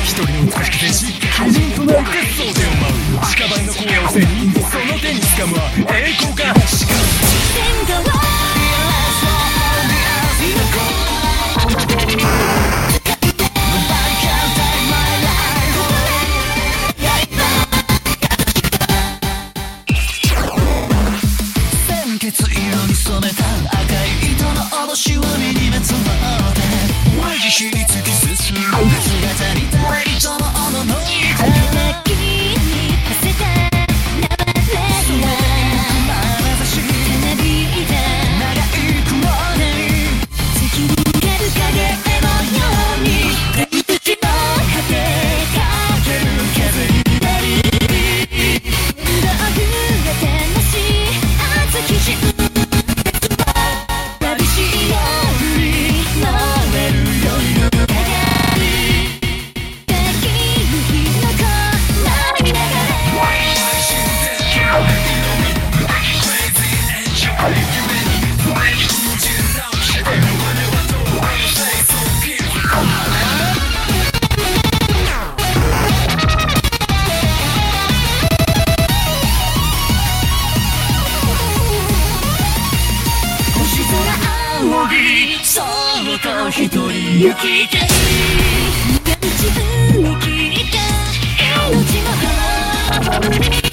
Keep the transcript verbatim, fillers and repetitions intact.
一人の美しき天使鬼人となる決闘でを舞う屍の荒野を背にその手に掴むは栄光か死か天下は色に染めた赤い糸の脅しを身にまとって無慈悲に突き進む姿に誰にともおののいた泣きに馳せた名前レイラ眼差し手なびいた長い雲に突き抜ける影のように天地の果てかける風になりどう触れてもし熱き自分そうと一人行きたい自分に聞いた命の花